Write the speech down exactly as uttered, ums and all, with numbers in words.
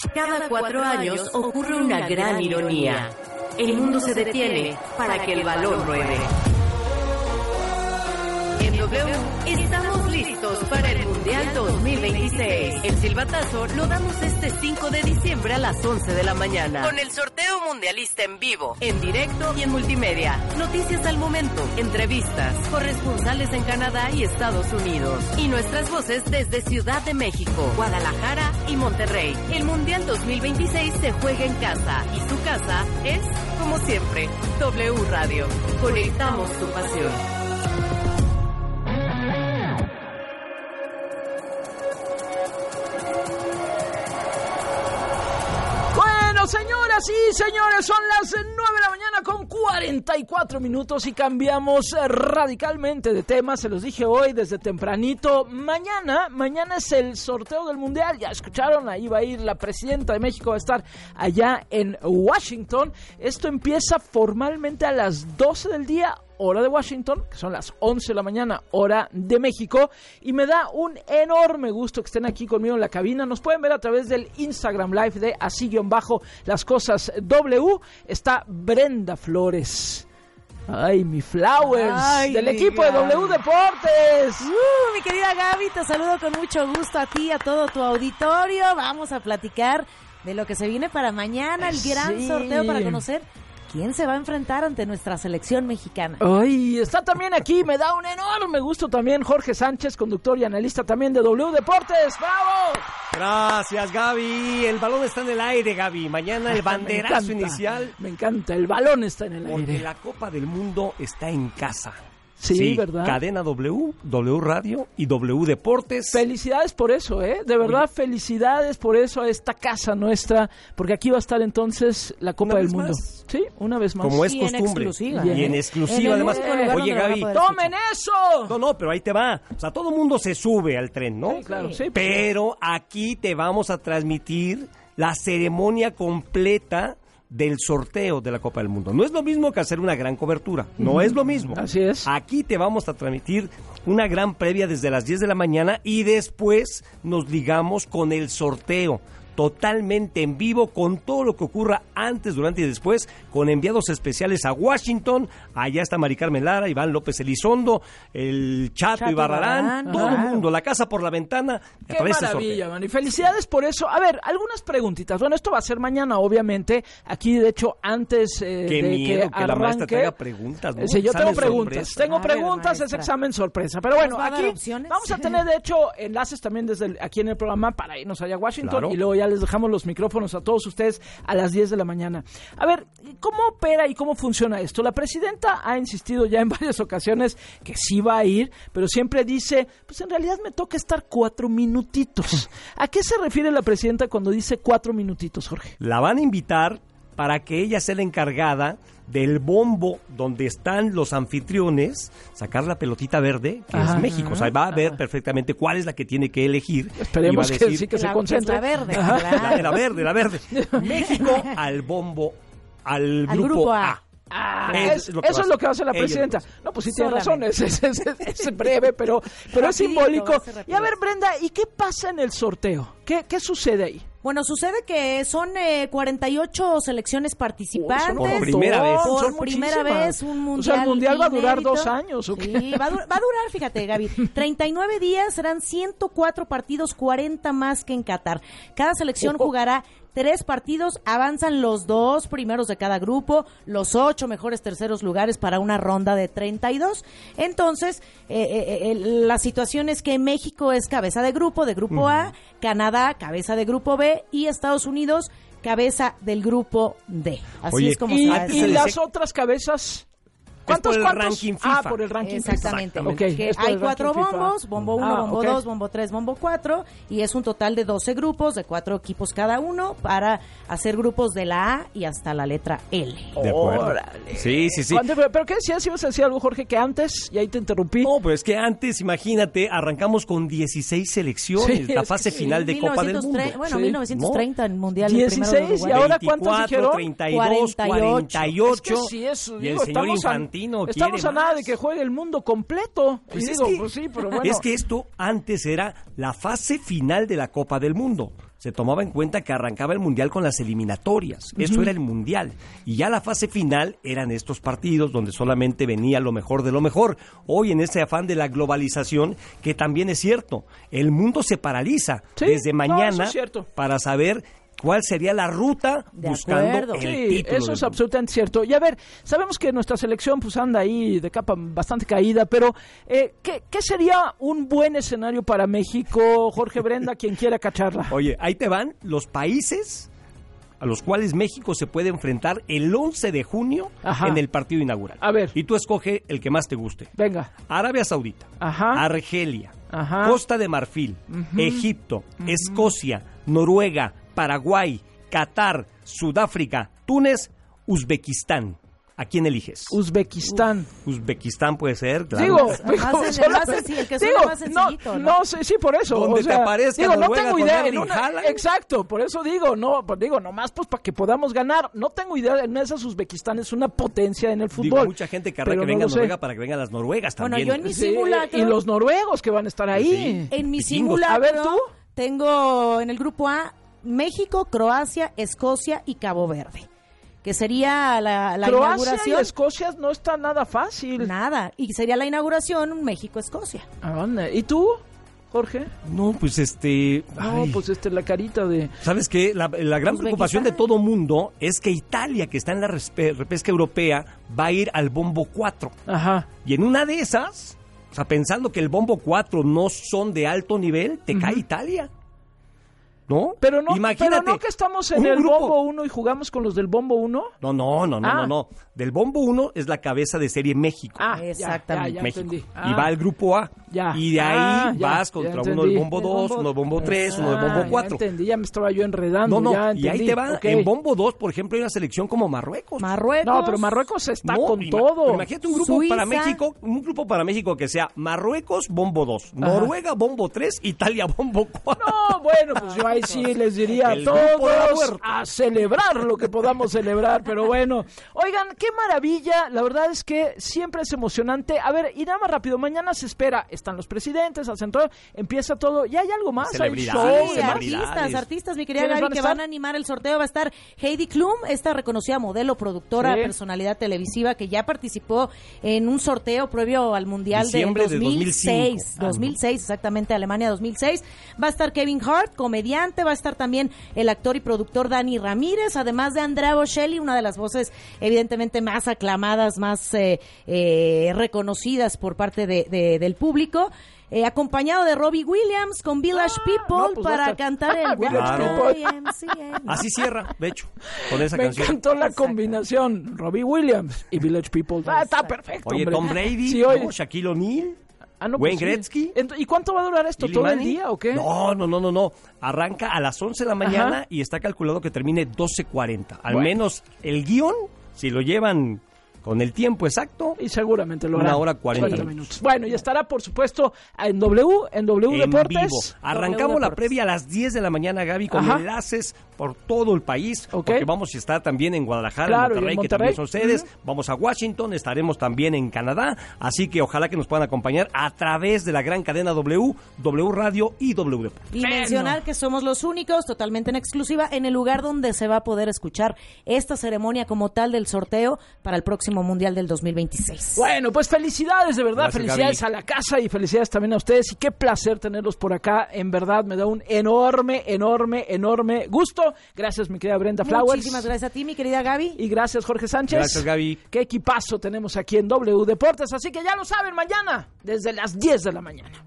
Cada cuatro años ocurre una gran ironía. El mundo se detiene para que el balón ruede. En W estamos listos para el Mundial dos mil veintiséis. El silbatazo lo damos este cinco de diciembre a las once de la mañana. Con el sorteo mundialista en vivo, en directo y en multimedia. Noticias al momento, entrevistas, corresponsales en Canadá y Estados Unidos. Y nuestras voces desde Ciudad de México, Guadalajara y Monterrey. El Mundial dos mil veintiséis se juega en casa y su casa es, como siempre, W Radio. Conectamos tu pasión. Señoras y señores, son las nueve de la mañana con cuarenta y cuatro minutos y cambiamos radicalmente de tema. Se los dije hoy desde tempranito. Mañana, mañana es el sorteo del Mundial. Ya escucharon, ahí va a ir la presidenta de México, va a estar allá en Washington. Esto empieza formalmente a las doce del día, hora de Washington, que son las once de la mañana, hora de México, y me da un enorme gusto que estén aquí conmigo en la cabina. Nos pueden ver a través del Instagram Live de así guión bajo las cosas W. Está Brenda Flores. Ay, mi Flowers, Ay, del equipo Gaby. De W Deportes. Uh, mi querida Gaby, te saludo con mucho gusto a ti, a todo tu auditorio. Vamos a platicar de lo que se viene para mañana, el gran sí. sorteo para conocer ¿quién se va a enfrentar ante nuestra selección mexicana? Ay, está también aquí, me da un enorme gusto también Jorge Sánchez, conductor y analista también de W Deportes. ¡Bravo! Gracias, Gaby. El balón está en el aire, Gaby. Mañana el banderazo me encanta, inicial. Me encanta, el balón está en el porque aire. Porque la Copa del Mundo está en casa. Sí, sí, ¿verdad? Cadena W, W Radio y W Deportes. Felicidades por eso, ¿eh? De verdad, Oye. felicidades por eso a esta casa nuestra, porque aquí va a estar entonces la Copa del Mundo. Más. Sí, una vez más. Como es y costumbre. En exclusiva. Y en exclusiva, en además. Eh, Oye, Gaby. ¡Tomen eso! No, no, pero ahí te va. O sea, todo el mundo se sube al tren, ¿no? Sí, claro. Sí, pero aquí te vamos a transmitir la ceremonia completa del sorteo de la Copa del Mundo. No es lo mismo que hacer una gran cobertura, no es lo mismo. Así es. Aquí te vamos a transmitir una gran previa desde las diez de la mañana y después nos ligamos con el sorteo. Totalmente en vivo, con todo lo que ocurra antes, durante y después, con enviados especiales a Washington. Allá está Mari Carmen Lara, Iván López Elizondo, el Chato, Chato Ibarrarán, Barrán, todo el mundo, la casa por la ventana. Qué maravilla, man. Y felicidades por eso. A ver, algunas preguntitas. Bueno, esto va a ser mañana, obviamente. Aquí, de hecho, antes eh, Qué de miedo que, que la maestra traiga preguntas, ¿no? Sí, yo tengo preguntas. Sorpresa. Tengo a ver, preguntas, maestra. es examen sorpresa. Pero bueno, aquí opciones? vamos a tener, de hecho, enlaces también desde el, aquí en el programa para irnos allá a Washington. Claro. Y luego ya les dejamos los micrófonos a todos ustedes a las diez de la mañana. A ver, ¿cómo opera y cómo funciona esto? La presidenta ha insistido ya en varias ocasiones que sí va a ir, pero siempre dice, pues en realidad me toca estar cuatro minutitos. ¿A qué se refiere la presidenta cuando dice cuatro minutitos, Jorge? La van a invitar para que ella sea la encargada del bombo donde están los anfitriones, sacar la pelotita verde, que ajá, es México. O sea, va a ver ajá. perfectamente cuál es la que tiene que elegir. Esperemos y va a que decir, sí, que la, se concentre. La verde, claro. la, la verde, la verde. México al bombo, al, al grupo, grupo A. A. Ah, es, es eso es lo que va a hacer la presidenta. No, pues sí tiene razón, es, es, es, es breve, pero, pero es simbólico. Y a ver, Brenda, ¿y qué pasa en el sorteo? ¿Qué, qué sucede ahí? Bueno, sucede que son eh, cuarenta y ocho selecciones participantes. Por primera vez. Por son primera vez un mundial. O sea, el mundial va a durar inédito. dos años. ¿O qué? Sí, va a, dur- va a durar, fíjate, Gaby, treinta y nueve días, serán ciento cuatro partidos, cuarenta más que en Qatar. Cada selección oh, oh. jugará tres partidos, avanzan los dos primeros de cada grupo, los ocho mejores terceros lugares para una ronda de treinta y dos. Entonces, eh, eh, eh, la situación es que México es cabeza de grupo, de grupo uh-huh. A, Canadá cabeza de grupo B y Estados Unidos cabeza del grupo D. Así Oye, es como y, se va a y las otras cabezas... ¿Cuántos, ¿Cuántos, por el cuántos? ranking FIFA. Ah, por el ranking Exactamente. FIFA. Okay, que hay cuatro bombos, bombo uno, ah, bombo okay. dos, bombo tres, bombo cuatro, y es un total de doce grupos, de cuatro equipos cada uno, para hacer grupos de la A y hasta la letra L. De acuerdo. Órale. Sí, sí, sí. ¿Pero, pero qué decías? ¿Ibas a decir algo, Jorge, que antes? Y ahí te interrumpí. No, pero es que antes, imagínate, arrancamos con dieciséis selecciones, sí, la fase es que final sí. de Copa del Mundo. Bueno, sí. mil novecientos treinta, ¿No? el Mundial. dieciséis, ¿y ahora cuántos dijeron? treinta y dos, cuarenta y ocho. Es que sí, eso, y el digo, señor estamos Infantino a, estamos a nada de que juegue el mundo completo. Pues, y es digo, que, pues sí, pero bueno. Es que esto antes era la fase final de la Copa del Mundo. O se tomaba en cuenta que arrancaba el Mundial con las eliminatorias. Uh-huh. Eso era el Mundial. Y ya la fase final eran estos partidos donde solamente venía lo mejor de lo mejor. Hoy en ese afán de la globalización, que también es cierto, el mundo se paraliza sí, desde mañana no, eso es cierto. Para saber cuál sería la ruta de buscando acuerdo. el sí, título. Eso es del... absolutamente cierto. Y a ver, sabemos que nuestra selección pues anda ahí de capa bastante caída, pero eh, ¿qué, ¿qué sería un buen escenario para México, Jorge Brenda, quien quiera cacharla? Oye, ahí te van los países a los cuales México se puede enfrentar el once de junio Ajá. en el partido inaugural. A ver. Y tú escoge el que más te guste. Venga. Arabia Saudita, Ajá. Argelia, Ajá. Costa de Marfil, Uh-huh. Egipto, Uh-huh. Escocia, Noruega, Paraguay, Qatar, Sudáfrica, Túnez, Uzbekistán. ¿A quién eliges? Uzbekistán. Uzbekistán puede ser, claro. Digo, Más sen- más sencillo, el que suena digo, más sencillito, no, ¿no? no sé, sí, por eso. Donde o sea, te aparezca digo, no Noruega tengo con idea. En Erling una, Haaland. exacto, por eso digo, no, pues digo, nomás pues para que podamos ganar. No tengo idea, en esas Uzbekistán es una potencia en el fútbol. Digo, mucha gente querrá pero que no venga lo sé. Noruega para que vengan las noruegas Bueno, también. yo en mi Sí, simulacro- y los noruegos que van a estar ahí. En mi Vikingos. simulacro A ver, ¿tú? tengo en el grupo A México, Croacia, Escocia y Cabo Verde, que sería la, la Croacia inauguración. y Escocia no está nada fácil. Nada, y sería la inauguración México-Escocia. ¿A dónde? ¿Y tú, Jorge? No, pues este... No, ay, pues este, la carita de... ¿sabes qué? La, la gran Uzbekistán. preocupación de todo mundo es que Italia, que está en la respe- repesca europea, va a ir al bombo cuatro. Ajá. Y en una de esas, o sea, pensando que el bombo cuatro no son de alto nivel, te cae Italia. ¿No? Pero no, Imagínate, pero no que estamos en un el grupo- bombo uno y jugamos con los del bombo uno. No, no, no, no, Ah. no, no. Del bombo uno es la cabeza de serie México. Ah, ya, Exactamente. ya, ya México. entendí. Y Ah. va al grupo A. Ya. Y de ahí Ah, ya, vas ya contra uno entendí. del bombo Del dos, bombo- uno del bombo tres, uno del bombo Ah, cuatro. Ya entendí, ya me estaba yo enredando. No, no, ya y ahí entendí. te va. Ok. En bombo dos, por ejemplo, hay una selección como Marruecos. Marruecos. No, pero Marruecos está No, con ima- todo. pero imagínate un grupo Suiza. para México, un grupo para México que sea Marruecos, bombo dos, Noruega, bombo tres, Italia, bombo cuatro. No, bueno, pues yo ahí sí les diría a El grupo de la todos muerte. a celebrar lo que podamos celebrar, pero bueno. Oigan, qué maravilla, la verdad es que siempre es emocionante. A ver, y nada más rápido, mañana se espera, están los presidentes, hacen todo, empieza todo, y hay algo más, hay Celebridades, show, Sí, demás. celebridades. artistas, artistas, mi querida ¿Quiénes Gaby, van a que estar? van a animar el sorteo. Va a estar Heidi Klum, esta reconocida modelo, productora, Sí. personalidad televisiva, que ya participó en un sorteo previo al Mundial Diciembre de de dos mil seis. dos mil cinco. dos mil seis, exactamente, Alemania dos mil seis. Va a estar Kevin Hart, comediante, va a estar también el actor y productor Dani Ramírez, además de Andrea Bocelli, una de las voces evidentemente más aclamadas, más eh, eh, reconocidas por parte de, de- del público. Eh, acompañado de Robbie Williams con Village Ah, People no, pues va a para estar- cantar el Village People. Y M C A. Así cierra, de hecho, con esa Me canción. encantó la Exacto. combinación, Robbie Williams y Village People. Ah, está perfecto, Oye, hombre. Tom Brady, Sí, oye. ¿no? Shaquille O'Neal. Ah, no, Wayne pues sí. Gretzky. Ent- ¿Y cuánto va a durar esto? Eli ¿Todo el Manning. día o qué? No, no, no, no, no. Arranca a las once de la mañana Ajá. y está calculado que termine doce cuarenta. Al Bueno. menos el guión, si lo llevan con el tiempo exacto, Y seguramente lo Una harán. hora cuarenta minutos. minutos. Bueno, y estará, por supuesto, en W, en W en Deportes. vivo. Arrancamos W la Deportes. previa a las diez de la mañana, Gaby, con Ajá. enlaces por todo el país. Ok. Porque vamos a estar también en Guadalajara, Claro, y en en Monterrey, que Monterrey. también son sedes. Vamos a Washington, estaremos también en Canadá. Así que ojalá que nos puedan acompañar a través de la gran cadena W, W Radio y W Deportes. Y Bueno. mencionar que somos los únicos, totalmente en exclusiva, en el lugar donde se va a poder escuchar esta ceremonia como tal del sorteo para el próximo Mundial del dos mil veintiséis. Bueno, pues felicidades, de verdad, Gracias, felicidades Gaby. a la casa y felicidades también a ustedes y qué placer tenerlos por acá, en verdad me da un enorme, enorme, enorme gusto. Gracias, mi querida Brenda Flowers. Muchísimas gracias a ti, mi querida Gaby. Y gracias, Jorge Sánchez. Gracias, Gaby. Qué equipazo tenemos aquí en W Deportes, así que ya lo saben, mañana, desde las diez de la mañana.